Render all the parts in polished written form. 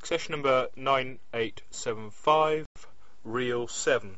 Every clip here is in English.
Accession number 9875, reel 7.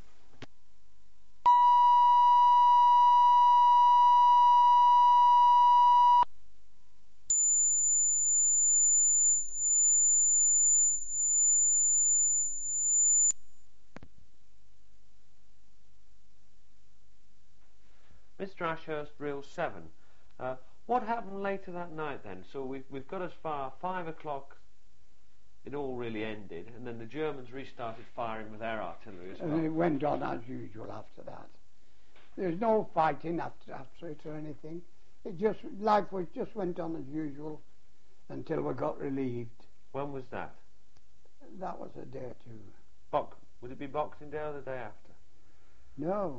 Mr. Ashurst, reel 7. What happened later that night then? So we've got as far 5 o'clock. It all really ended, and then the Germans restarted firing with air artillery as well. And it went on as usual after that. There's no fighting after it or anything. Life just went on as usual until we got relieved. When was that? That was a day or two. Would it be Boxing Day or the day after? No.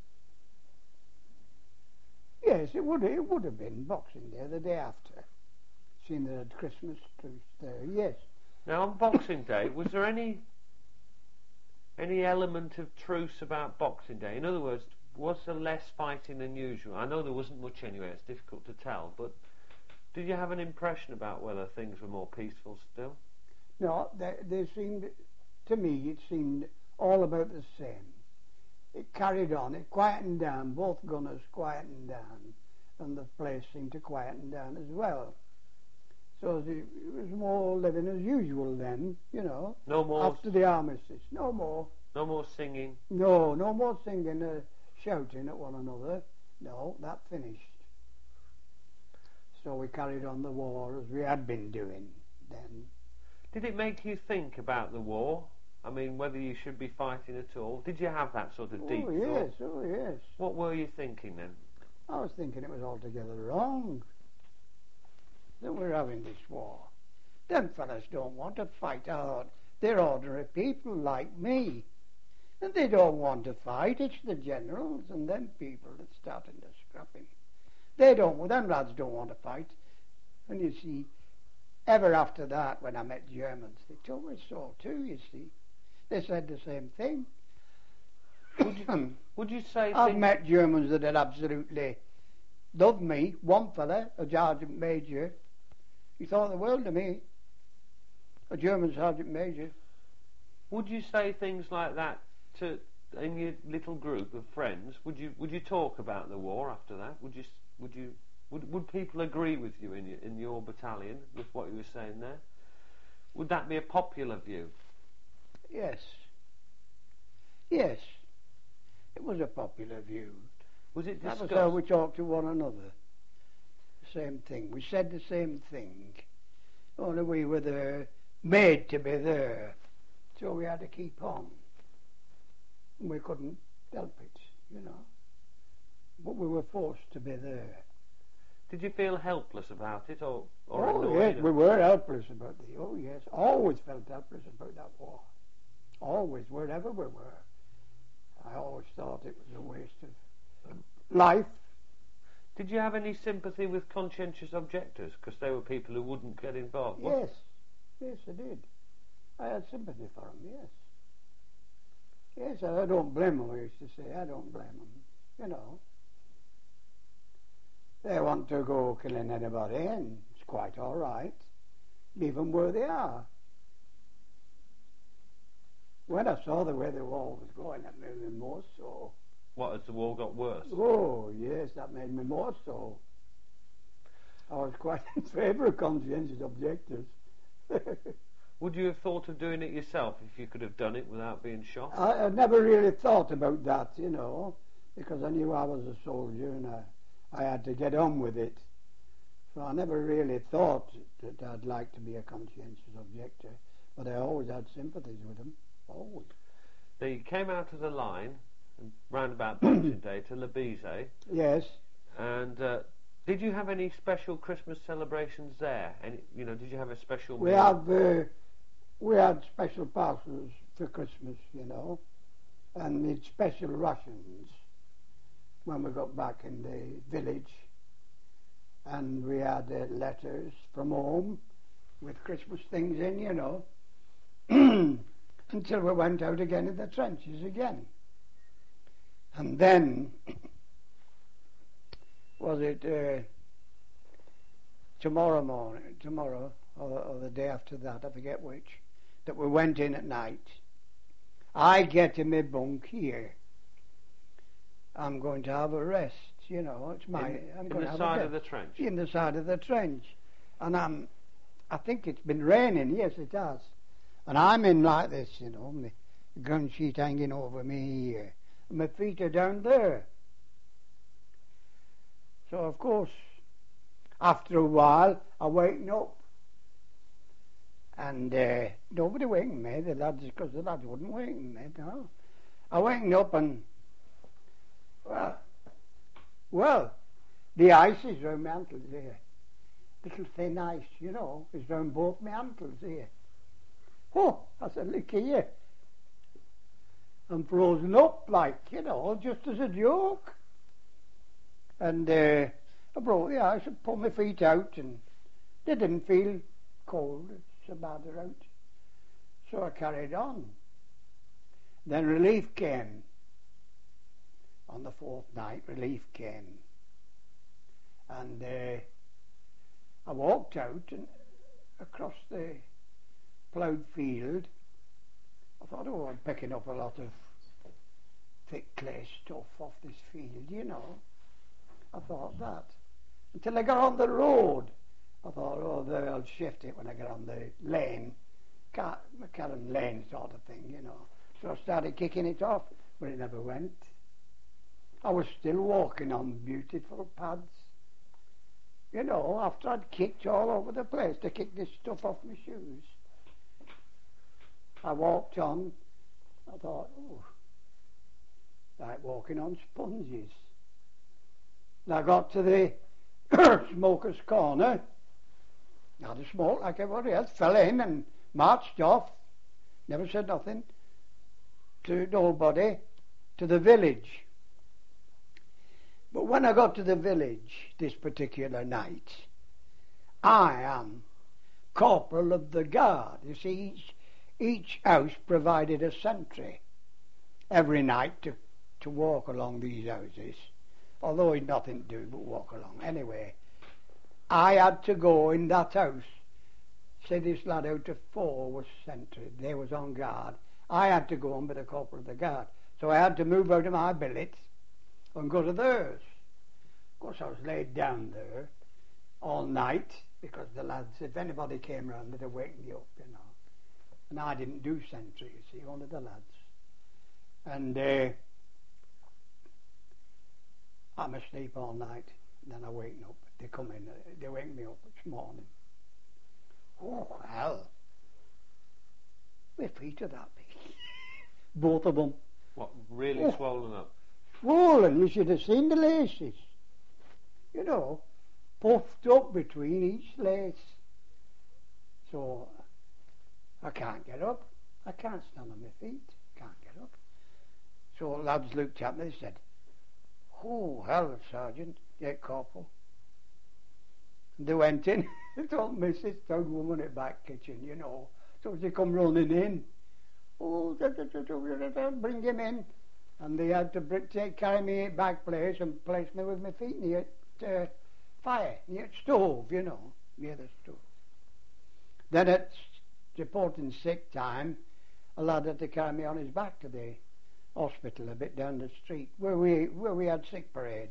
Yes, it would have been Boxing Day, the day after. Seeing they had Christmas truce there, yes. Now, on Boxing Day, was there any element of truce about Boxing Day? In other words, was there less fighting than usual? I know there wasn't much anyway, it's difficult to tell, but did you have an impression about whether things were more peaceful still? No, they seemed, to me, it seemed all about the same. It carried on, it quietened down, both gunners quietened down, and the place seemed to quieten down as well. So it was more living as usual then, you know. No more after the armistice, no more. No more singing. No more singing, shouting at one another. No, that finished. So we carried on the war as we had been doing then. Did it make you think about the war? I mean, whether you should be fighting at all? Did you have that sort of deep thought? Oh yes. What were you thinking then? I was thinking it was altogether wrong that we're having this war. Them fellas don't want to fight out. They're ordinary people like me. And they don't want to fight. It's the generals and them people that's starting to scrapping. Them lads don't want to fight. And you see, ever after that, when I met Germans, they told me so too, you see. They said the same thing. Would you say... I've met Germans that had absolutely loved me. One fella, a sergeant major, he thought the world of me. A German sergeant major. Would you say things like that in your little group of friends? Would you talk about the war after that? Would people agree with you in your battalion with what you were saying there? Would that be a popular view? Yes. It was a popular view. Was it discussed? That was how we talked to one another. The same thing. We said the same thing. Only we were there, made to be there. So we had to keep on. We couldn't help it, you know. But we were forced to be there. Did you feel helpless about it, or oh yes, we were helpless about it. Oh yes, always felt helpless about that war. Always, wherever we were. I always thought it was a waste of life. Did you have any sympathy with conscientious objectors? Because they were people who wouldn't get involved. Yes, I did. I had sympathy for them, yes. Yes, I don't blame them, I used to say. I don't blame them, you know. They want to go killing anybody, and it's quite all right. Leave them where they are. When I saw the way the war was going, that made me more so. What, as the war got worse? Oh, yes, that made me more so. I was quite in favour of conscientious objectors. Would you have thought of doing it yourself if you could have done it without being shot? I never really thought about that, you know, because I knew I was a soldier and I had to get on with it. So I never really thought that I'd like to be a conscientious objector, but I always had sympathies with them, always. They came out of the line round about Boxing Day to Lebizhe. Yes. And did you have any special Christmas celebrations there? And did you have a special meal? We had special parcels for Christmas, you know, and made special rations when we got back in the village. And we had letters from home with Christmas things in, you know, until we went out again in the trenches again. And then, was it tomorrow or the day after that, I forget which, that we went in at night. I get in my bunk here. I'm going to have a rest, you know. It's my. I'm going to have side a of the trench. In the side of the trench, and I think it's been raining. Yes, it has. And I'm in like this, you know, my gun sheet hanging over me here. And my feet are down there. So, of course, after a while, I waken up. And nobody wakened me, the lads, because the lads wouldn't waken me, no. I wakened up and, well, the ice is round my ankles here. Little thin ice, you know, is round both my ankles here. Oh, I said, look here. I'm frozen up, like, you know, just as a joke. And I brought the ice and pulled my feet out, and they didn't feel cold, so bad they're out. So I carried on. Then relief came. On the fourth night, relief came. And I walked out and across the ploughed field. I thought, oh, I'm picking up a lot of thick clay stuff off this field, you know. I thought that. Until I got on the road. I thought, oh, there, I'll shift it when I get on the lane. McCallum Lane sort of thing, you know. So I started kicking it off, but it never went. I was still walking on beautiful pads. You know, after I'd kicked all over the place to kick this stuff off my shoes. I walked on. I thought, oh, like walking on sponges. And I got to the smoker's corner. Had a smoke like everybody else. Fell in and marched off. Never said nothing to nobody. To the village. But when I got to the village this particular night, I am corporal of the guard. You see, each house provided a sentry every night to walk along these houses, although he'd nothing to do but walk along. Anyway, I had to go in that house. Say this lad out of 4 was sentry. They was on guard. I had to go on with the corporal of the guard. So I had to move out of my billet and go to theirs. Of course, I was laid down there all night because the lads, if anybody came round, they'd wake me up, you know. And I didn't do sentry, you see, only the lads. And I'm asleep all night. And then I wake up. They come in. They wake me up this morning. Oh, hell. My feet are that big. Both of them. What, really swollen up? Swollen. You should have seen the laces. You know, puffed up between each lace. So, I can't get up. I can't stand on my feet. Can't get up. So lads looked at me and said, oh, hell, Sergeant, yeah, Corporal. And they went in. They told Mrs. Toad woman at back kitchen, you know. So they come running in. Oh, bring him in. And they had to carry me back place and place me with my feet near fire, near stove, you know, near the stove. Then at reporting sick time, a lad had to carry me on his back to the hospital a bit down the street where we had sick parade.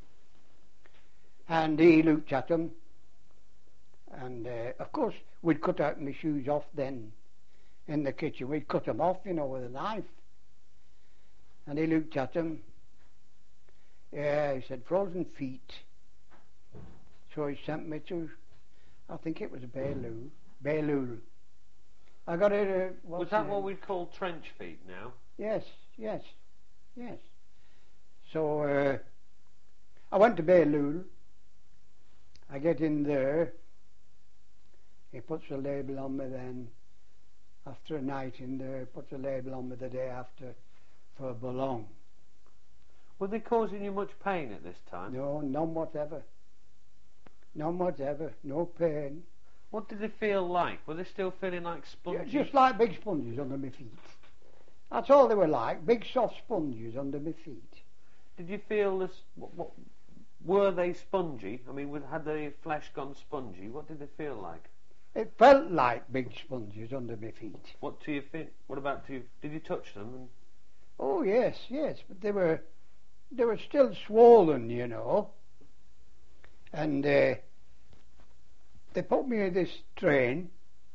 And he looked at him, and of course we'd cut out my shoes off then in the kitchen. We'd cut them off, you know, with a knife. And he looked at him. Yeah, he said, frozen feet. So he sent me to, I think it was Bailul. I got it. Was that what we'd call trench feet now? Yes. So I went to Bailul. I get in there. He puts a label on me then. After a night in there, he puts a label on me the day after for Boulogne. Were they causing you much pain at this time? No, none whatever. None whatever. No pain. What did they feel like? Were they still feeling like sponges? Just like big sponges under my feet. That's all they were like, big soft sponges under my feet. Did you feel this? Were they spongy? I mean, had their flesh gone spongy? What did they feel like? It felt like big sponges under my feet. What to your feet? What about to you? Did you touch them? And Oh yes, yes, but they were still swollen, you know. And they put me in this train.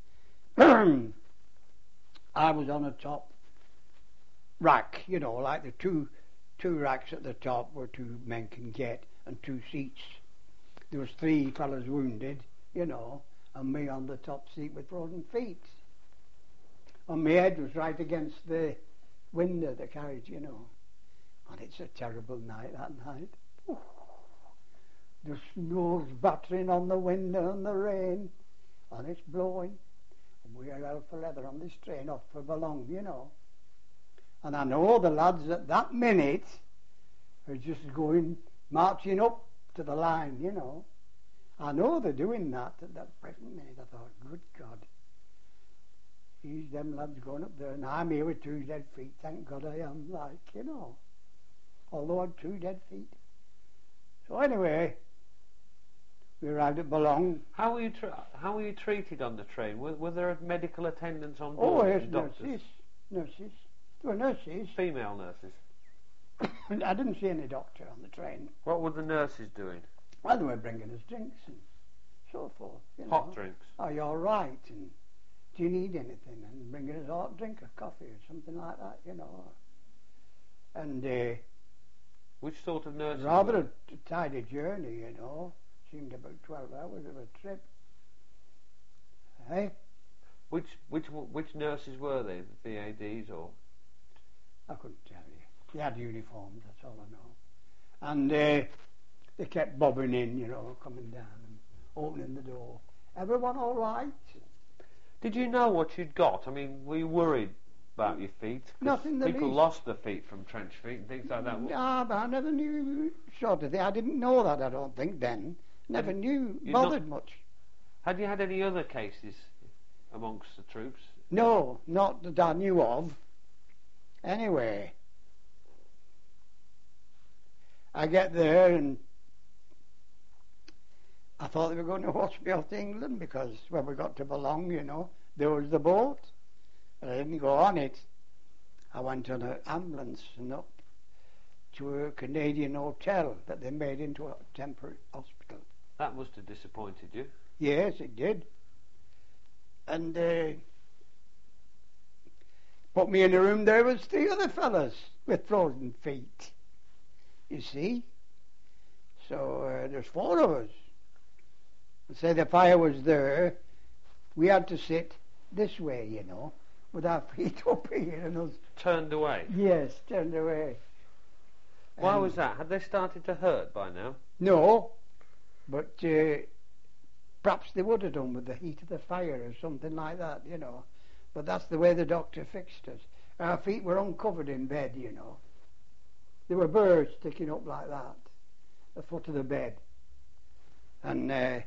I was on a top rack, you know, like the two racks at the top where two men can get, and two seats. There was 3 fellas wounded, you know, and me on the top seat with frozen feet. And my head was right against the window of the carriage, you know. And it's a terrible night, that night. Ooh. The snow's battering on the window and the rain, and it's blowing. And we are hell for leather on this train off for Boulogne, you know. And I know the lads at that minute are just going, marching up to the line, you know. I know they're doing that at that present minute. I thought, good God, he's them lads going up there, and I'm here with 2 dead feet. Thank God I am, like, you know. Although I'd 2 dead feet. So anyway, we arrived at Boulogne. how were you treated on the train? Were there medical attendants on Oh, board? yes, and doctors? nurses. There were nurses. Female nurses. I didn't see any doctor on the train. What were the nurses doing? Well, they were bringing us drinks and so forth. You know. Hot drinks. Are you all right? And do you need anything? And bringing us a hot drink, a coffee or something like that, you know. And Which sort of nurses? rather a tidy journey, you know. Seemed about 12 hours of a trip. Hey, Which nurses were they? The VADs or? I couldn't tell you. They had uniforms, that's all I know. And they kept bobbing in, you know, coming down and opening the door. Everyone all right? Did you know what you'd got? I mean, were you worried about your feet? 'Cause Not in the people least. lost their feet from trench feet and things like that. No, but I never knew sort of thing. I didn't know that, I don't think, then. Never knew, You'd bothered much. Had you had any other cases amongst the troops? No, not that I knew of. Anyway, I get there and I thought they were going to wash me off to England because when we got to Boulogne, you know, there was the boat. But I didn't go on it. I went on an ambulance and up to a Canadian hotel that they made into a temporary hospital. That must have disappointed you. Yes, it did. And put me in a room, there was 3 other fellas with frozen feet, you see. So there's 4 of us. And say the fire was there, we had to sit this way, you know, with our feet up here and us. Turned away. Yes, turned away. Why was that? Had they started to hurt by now? No, but perhaps they would have done with the heat of the fire or something like that, you know. But that's the way the doctor fixed us. Our feet were uncovered in bed, you know. There were birds sticking up like that, the foot of the bed. And the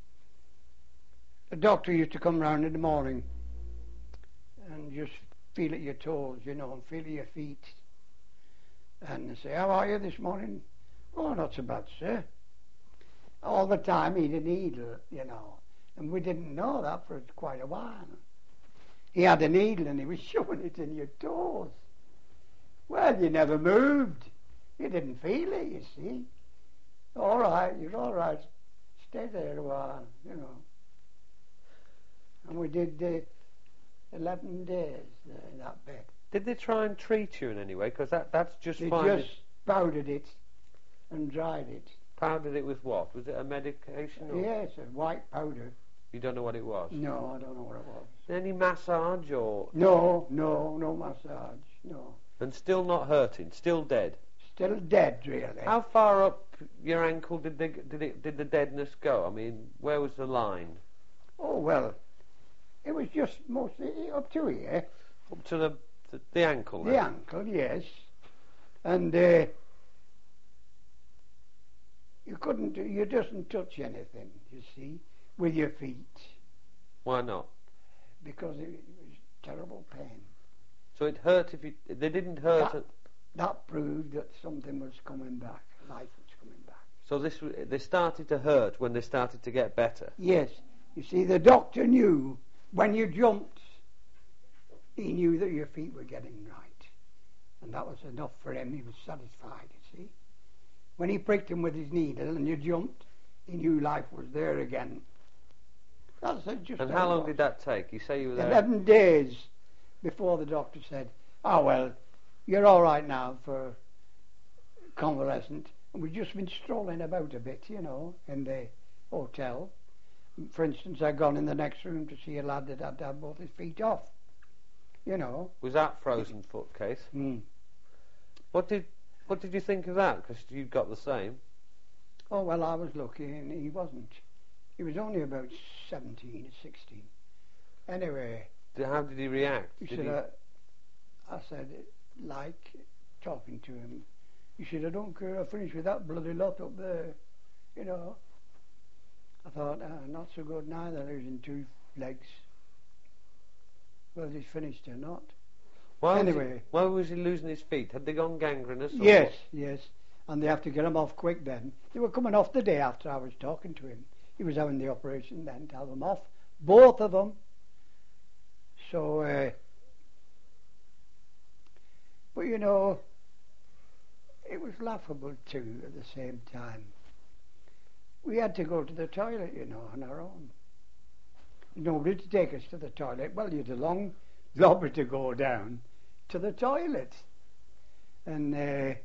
doctor used to come round in the morning and just feel at your toes, you know, and feel at your feet. And say, how are you this morning? Oh, not so bad, sir. All the time he'd a needle, you know, and we didn't know that for quite a while. He had a needle and he was shoving it in your toes. Well, you never moved. You didn't feel it, you see. All right, you're all right. Stay there a while, you know. And we did 11 days in that bed. Did they try and treat you in any way? Because that's just They fine. just powdered it and dried it. Powdered it with what? Was it a medication? Or Yes, a white powder. You don't know what it was? No, I don't know what it was. Any massage or... No massage, no. And still not hurting? Still dead? Still dead, really. How far up your ankle did the deadness go? I mean, where was the line? Oh, well, it was just mostly up to here. Up to the ankle? The then? ankle, yes. And you doesn't touch anything, you see, with your feet. Why not? Because it was terrible pain. So it hurt if you... They didn't hurt... That proved that something was coming back. Life was coming back. So they started to hurt when they started to get better? Yes, You see, the doctor knew when you jumped, he knew that your feet were getting right. And that was enough for him. He was satisfied, you see. When he pricked him with his needle and you jumped, he knew life was there again. That's just. And how long did that take? You say you were there 11 days before the doctor said, "Oh well, you're all right now for convalescent." And we've just been strolling about a bit, you know, in the hotel. For instance, I'd gone in the next room to see a lad that had to have both his feet off. You know. Was that frozen foot case? Mm. What did you think of that? Because you got the same. Oh well, I was lucky, and he wasn't. He was only about 17 or 16. Anyway. How did he react? I said, like talking to him. He said, "I don't care. I finished with that bloody lot up there." You know. I thought, not so good neither, losing 2 legs. Whether he's finished or not. Why was he losing his feet? Had they gone gangrenous? Or yes, what? yes. And they have to get him off quick then. They were coming off the day after I was talking to him. He was having the operation then to have them off. Both of them. So, but you know, it was laughable too at the same time. We had to go to the toilet, you know, on our own. Nobody to take us to the toilet. Well, you had a long lobby to go down to the toilet. And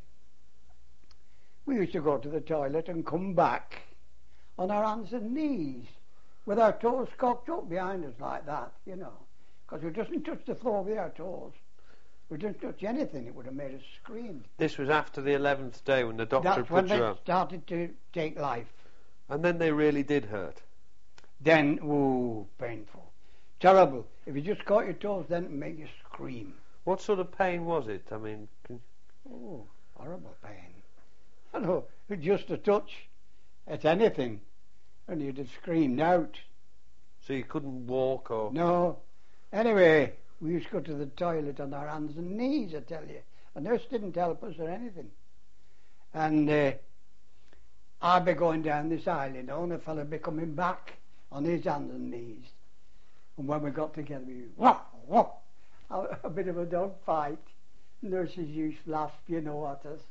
we used to go to the toilet and come back on our hands and knees with our toes cocked up behind us like that, you know, because we didn't touch the floor with our toes. We didn't touch anything. It would have made us scream. This was after the 11th day when the doctor That's put when you they up. started to take life. And then they really did hurt. Then, ooh, painful. Terrible. If you just caught your toes, then it would make you scream. What sort of pain was it? I mean... Oh, horrible pain. I know, just a touch at anything, and you'd have screamed out. So you couldn't walk or... No. Anyway, we used to go to the toilet on our hands and knees, I tell you. A nurse didn't help us or anything. And I'd be going down this aisle, you know, and a fella would be coming back on his hands and knees. And when we got together, we whoa, whoa, a bit of a dog fight. Nurses used to laugh, you know, at us.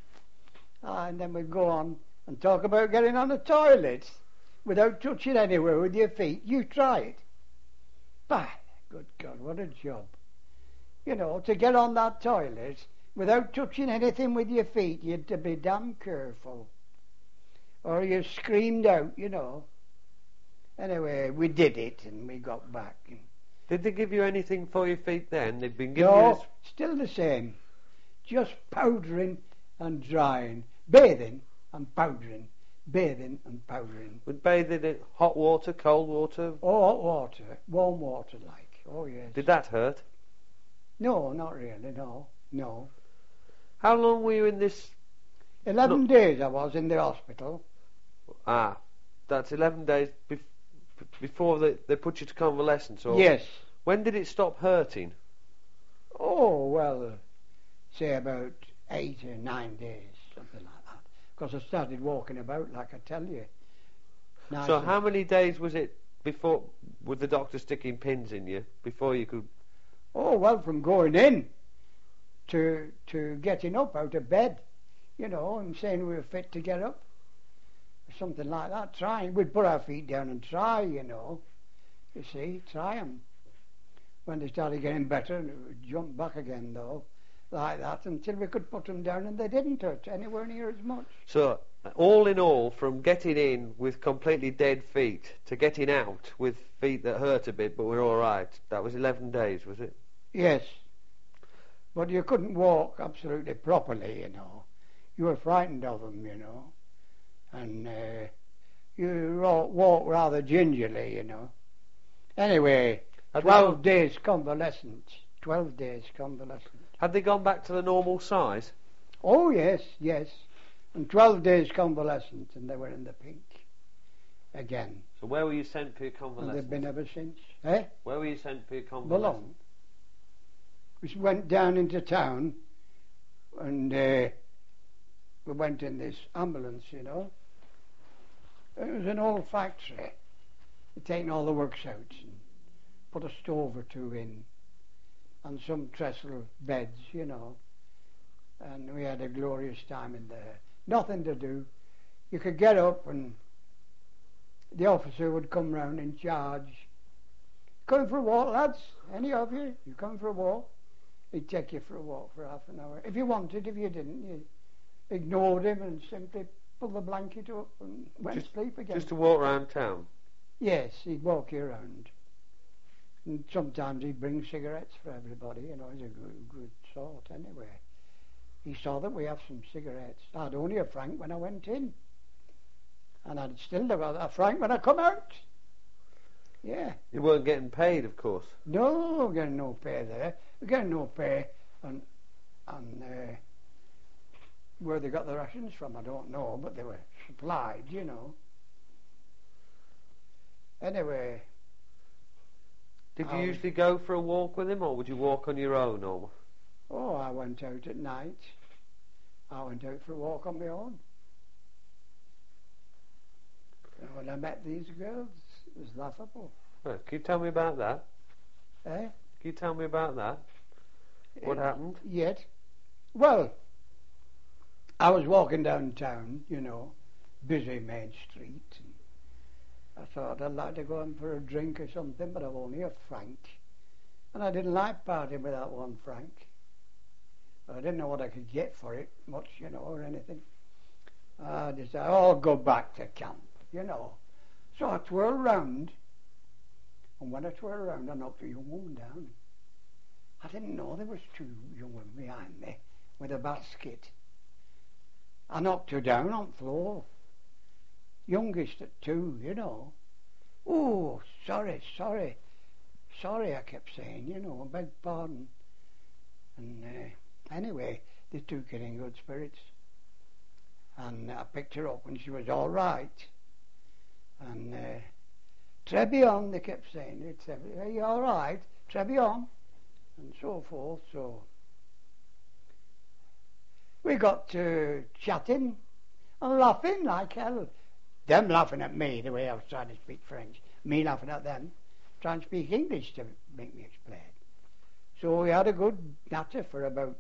And then we'd go on and talk about getting on the toilet without touching anywhere with your feet. You try it. Bah, good God, what a job. You know, to get on that toilet without touching anything with your feet, you had to be damn careful. Or you screamed out, you know. Anyway, we did it and we got back. Did they give you anything for your feet then? They'd been giving No, you... still the same. Just powdering and drying. Bathing and powdering. Bathing and powdering. Would bathe in hot water, cold water? Oh, hot water. Warm water like. Oh, yes. Did that hurt? No, not really, no. No. How long were you in this... 11 days I was in the hospital. Ah, that's 11 days before they put you to convalescence? Or Yes. When did it stop hurting? Oh, well, say about 8 or 9 days, something like that. Because I started walking about, like I tell you. Nice. So how many days was it before, with the doctor sticking pins in you, before you could... Oh, well, from going in to getting up out of bed, you know, and saying we were fit to get up. Something like that, trying. We'd put our feet down and try, you know. You see, try them. When they started getting better, we'd jump back again, though, like that, until we could put them down, and they didn't hurt anywhere near as much. So, all in all, from getting in with completely dead feet to getting out with feet that hurt a bit but were all right, that was 11 days, was it? Yes. But you couldn't walk absolutely properly, you know. You were frightened of them, you know. And you walk rather gingerly, you know. Anyway, 12 days convalescent. 12 days convalescent. Had they gone back to the normal size? Oh, yes, yes. And 12 days convalescent, and they were in the pink again. So where were you sent for your convalescence? And they've been ever since. Eh? Where were you sent for your convalescence? Boulogne. We went down into town, and we went in this ambulance, you know. It was an old factory. The taken all the works out and put a stove or two in and some trestle beds, you know. And we had a glorious time in there. Nothing to do. You could get up and the officer would come round in charge. Coming for a walk, lads? Any of you? You coming for a walk? He'd take you for a walk for half an hour. If you wanted, if you didn't, you ignored him and simply pulled the blanket up and went to sleep again. Just to walk around town? Yes, he'd walk you around. And sometimes he'd bring cigarettes for everybody, you know, he's a good sort anyway. He saw that we have some cigarettes. I had only a franc when I went in. And I'd still have a franc when I come out. Yeah. You weren't getting paid, of course. No, we're getting no pay there. We're getting no pay on where they got the rations from, I don't know, but they were supplied, you know. Anyway. Did you usually go for a walk with him, or would you walk on your own? Or? Oh, I went out at night. I went out for a walk on my own. And when I met these girls, it was laughable. Well, can you tell me about that? Eh? Can you tell me about that? What happened? Yet. Well, I was walking downtown, you know, busy Main Street. And I thought I'd like to go in for a drink or something, but I've only a franc. And I didn't like partying with that 1 franc. I didn't know what I could get for it, much, you know, or anything. I decided, I'll go back to camp, you know. So I twirled round, and when I twirled round, I knocked a young woman down. I didn't know there was 2 young women behind me with a basket. I knocked her down on the floor. Youngest at 2, you know. Oh, sorry, I kept saying, you know, I beg pardon. And anyway, they took it in good spirits. And I picked her up and she was all right. And Trebion, they kept saying, are you all right? Trebion. And so forth, so. We got to chatting and laughing like hell. Them laughing at me the way I was trying to speak French. Me laughing at them, trying to speak English to make me explain. So we had a good natter for about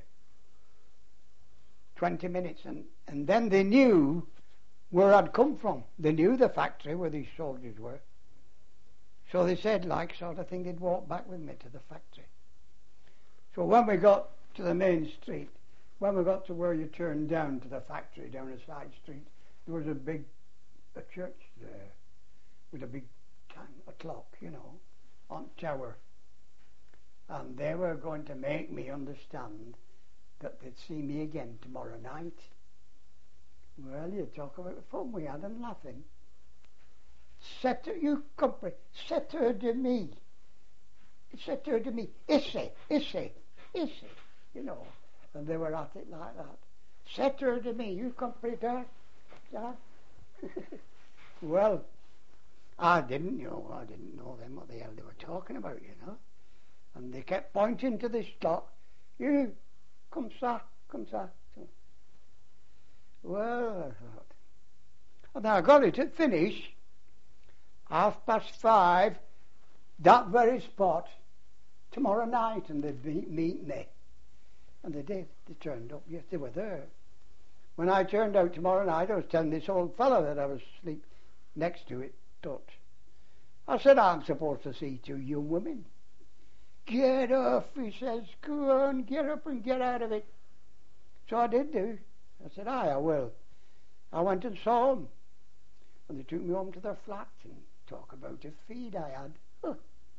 20 minutes. And then they knew where I'd come from. They knew the factory where these soldiers were. So they said, like, sort of thing, they'd walk back with me to the factory. So when we got to the main street, when we got to where you turned down to the factory, down a side street, there was a church there with a big a clock, you know, on tower. And they were going to make me understand that they'd see me again tomorrow night. Well, you talk about the fun we had and laughing. Set her de me. Set her de me. Issy, you know. And they were at it like that. Set her to me, you company that? Well, I didn't know them what the hell they were talking about, you know. And they kept pointing to this clock. You, come sir. Well, I thought. And I got it to finish 5:30, that very spot, tomorrow night, and they'd meet me. And they did. They turned up. Yes, they were there. When I turned out tomorrow night, I was telling this old fellow that I was asleep next to it, Dutch. I said, I'm supposed to see 2 young women. Get off, he says. Go on, get up and get out of it. So I did do. I said, I will. I went and saw them. And they took me home to their flat and talk about a feed I had. Huh.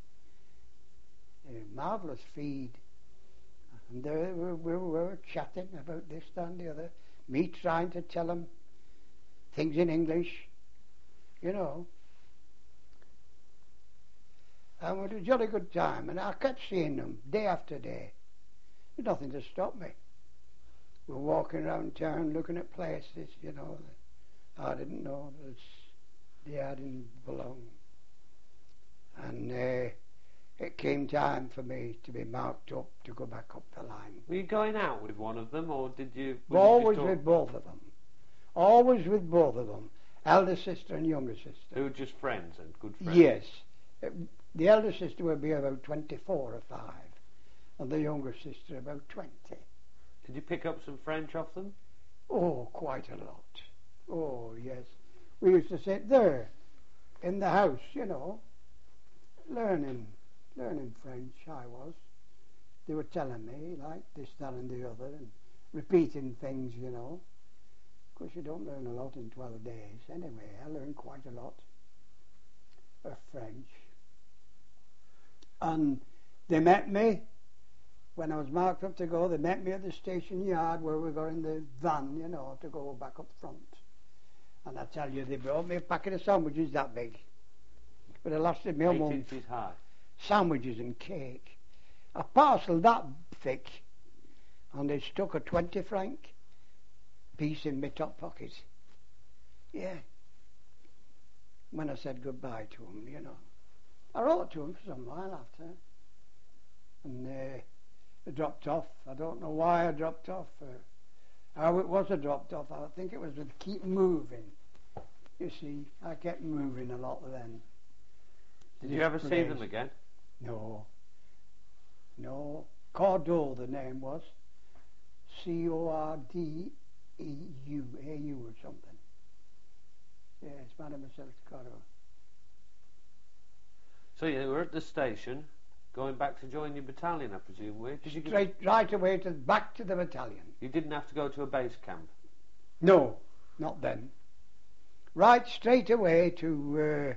A marvellous feed. And there we were chatting about this, that and the other. Me trying to tell them things in English, you know. And it was a jolly good time. And I kept seeing them day after day. There's nothing to stop me. We're walking around town looking at places, you know, that I didn't know they didn't belong. And it came time for me to be marked up to go back up the line. Were you going out with one of them, or did you? Always with both of them. Always with both of them. elder sister and younger sister. They were just friends and good friends? Yes. The elder sister would be about 24 or 5, and the younger sister about 20. Did you pick up some French off them? Oh, quite a lot. Oh, yes. We used to sit there in the house, you know, learning French, I was. They were telling me, like this, that and the other, and repeating things, you know. Of course, you don't learn a lot in 12 days. Anyway, I learned quite a lot of French. And they met me, when I was marked up to go, they met me at the station yard where we got in the van, you know, to go back up front. And I tell you, they brought me a packet of sandwiches that big. But it lasted me a 8 month. inches high. Sandwiches and cake. A parcel that thick, and they stuck a 20-franc piece in my top pocket. Yeah. When I said goodbye to him, you know. I wrote to him for some while after. And I dropped off. I don't know why I dropped off. How it was I dropped off. I think it was with keep moving. You see, I kept moving a lot then. Did you ever see them again? No. No. Cordou, the name was. Cordeu, A-U or something. Yes, Mademoiselle Cordou. So you were at the station, going back to join your battalion, I presume, were you? Did you Right away back to the battalion. You didn't have to go to a base camp? No, not then. Right straight away to,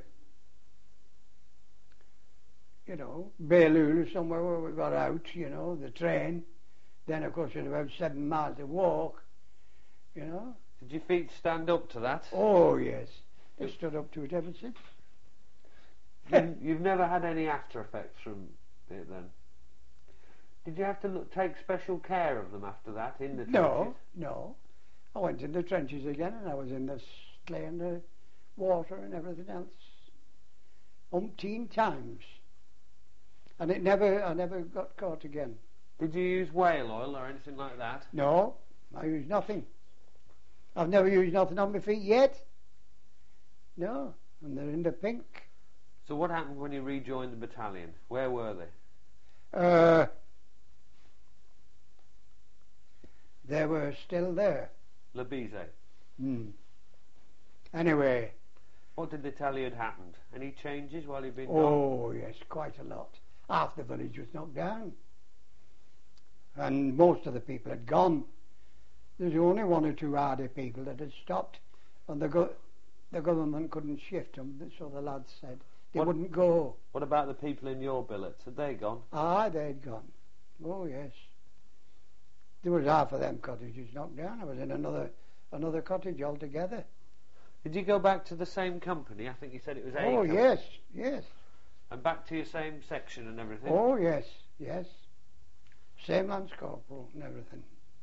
you know, Bailleul, somewhere where we got out, you know, the train. Then, of course, it was about 7 miles to walk, you know. Did your feet stand up to that? Oh, yes. They stood up to it ever since. You've never had any after effects from it then? Did you have to take special care of them after that in the trenches? No. I went in the trenches again, and I was in the sleigh and the water and everything else. Umpteen times. And I never got caught again. Did you use whale oil or anything like that? No, I used nothing. I've never used nothing on my feet yet. No, and they're in the pink. So what happened when you rejoined the battalion? Where were they? They were still there. Le Bizet. Anyway. What did they tell you had happened? Any changes while you'd been gone? Oh, yes, quite a lot. Half the village was knocked down. And most of the people had gone. There's only 1 or 2 hardy people that had stopped. And the government couldn't shift them, so the lads said they wouldn't go. What about the people in your billets? Had they gone? Ah, they'd gone. Oh, yes. There was half of them cottages knocked down. I was in another cottage altogether. Did you go back to the same company? I think you said it was A Oh, company. yes. And back to your same section and everything? Oh, yes. Same lance corporal and everything.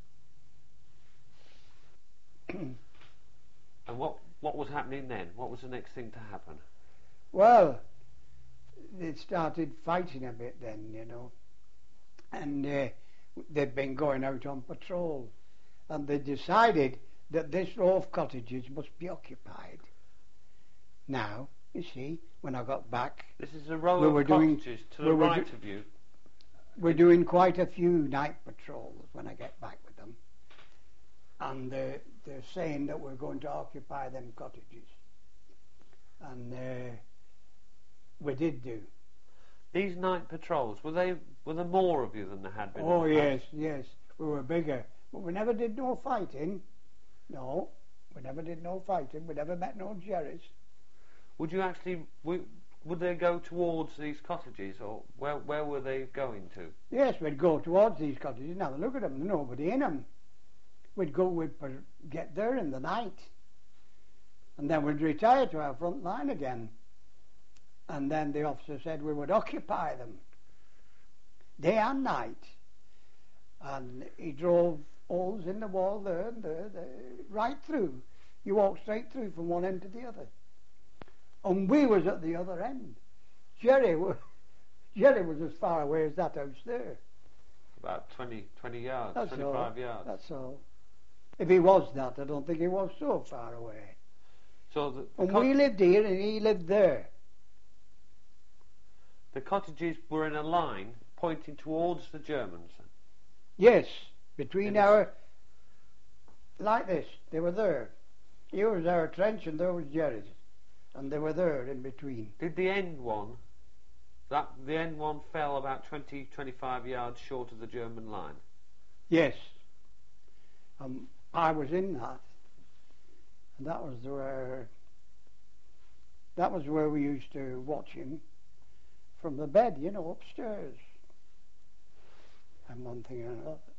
And what was happening then? What was the next thing to happen? Well, they started fighting a bit then, you know. And they'd been going out on patrol. And they decided that this row of cottages must be occupied. Now, you see, when I got back... This is a row of cottages to the right of you. We're doing quite a few night patrols when I get back with them. And they're saying that we're going to occupy them cottages. And we did do. These night patrols, were there more of you than there had been? Oh, yes. We were bigger. But we never did no fighting. No, we never did no fighting. We never met no Jerrys. Would you actually... Would they go towards these cottages, or where were they going to? Yes, we'd go towards these cottages and have a look at them. There's nobody in them. We'd get there in the night. And then we'd retire to our front line again. And then the officer said we would occupy them day and night. And he drove holes in the wall there and there, right through. You walk straight through from one end to the other. And we was at the other end. Jerry was as far away as that house there. About 20 yards, That's 25 all. yards. That's all. If he was that, I don't think he was so far away. So the And we lived here and he lived there. the cottages were in a line pointing towards the Germans. Yes, between It is- our... Like this, they were there. Here was our trench and there was Jerry's. And they were there in between. Did the end one, the end one fell about 20, 25 yards short of the German line? Yes. I was in that. And that was where we used to watch him from the bed, upstairs. And one thing and another.